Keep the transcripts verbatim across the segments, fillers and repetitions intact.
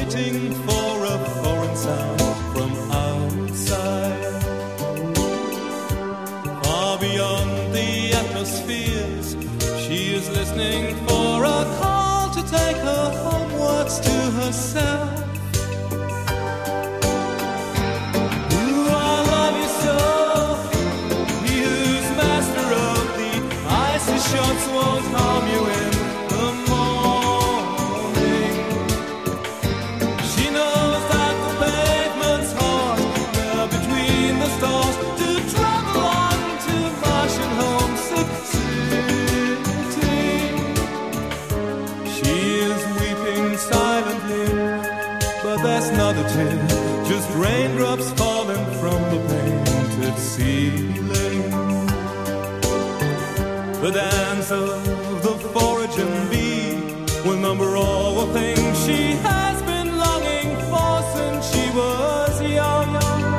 waiting for a foreign sound from outside. Far beyond the atmospheres, she is listening for a call to take her homewards to herself. Shots won't harm you in the morning. She knows that the pavement's hard there between the stars to travel on to Martian homesick city. She is weeping silently, but there's not a tear, just raindrops falling from the painted ceiling. The dance of the foraging bee will number all the things she has been longing for since she was young.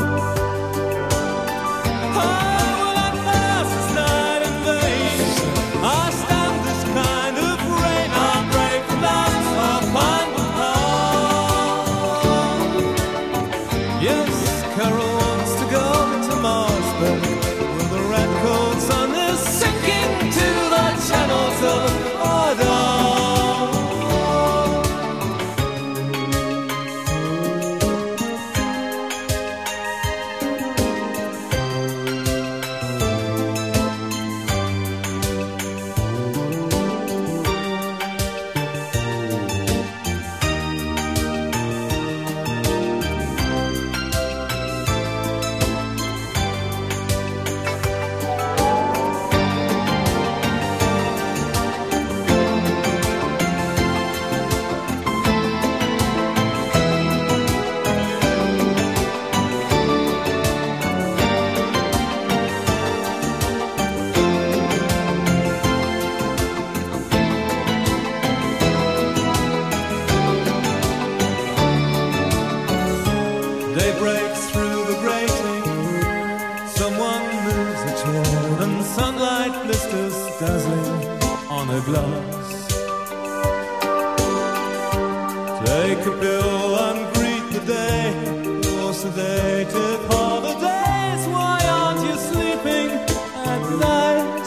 Oh, will I pass this night in vain? I stand this kind of rain. I break flowers upon the pond. Yes, Carol wants to go to Mars, but when the red cold sun is sinking to the channels of Ardor. Day breaks through the grating, someone moves a chair, and sunlight blisters dazzling on her glass. Take a pill and greet the day, you're sedated for the days. Why aren't you sleeping at night?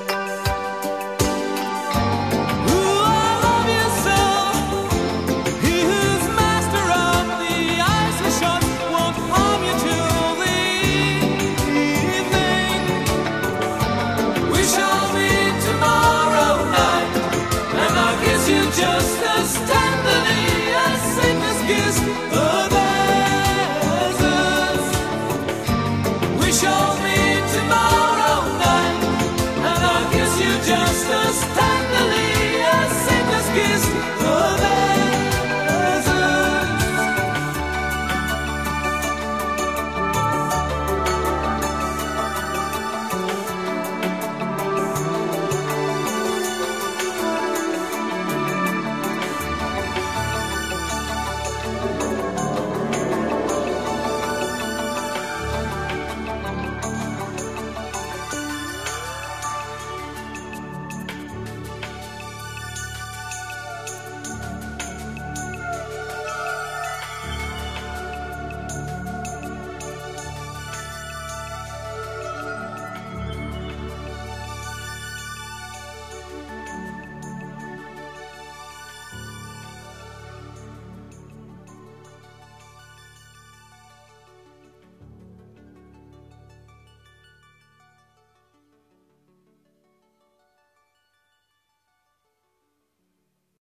Just as tenderly as sickness gives the deserts. We shall meet tomorrow night, and I'll kiss you just as tenderly.